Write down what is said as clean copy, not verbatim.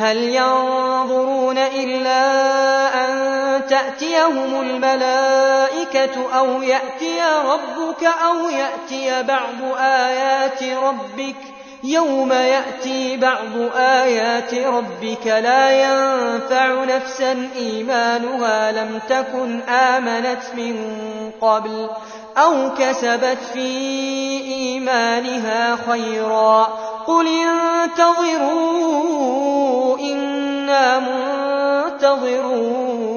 هل ينظرون إلا أن تأتيهم الملائكة أو يأتي ربك أو يأتي بعض آيات ربك يوم يأتي بعض آيات ربك لا ينفع نفسا إيمانها لم تكن آمنت من قبل أو كسبت في إيمانها خيرا قل انتظروا إنا منتظرون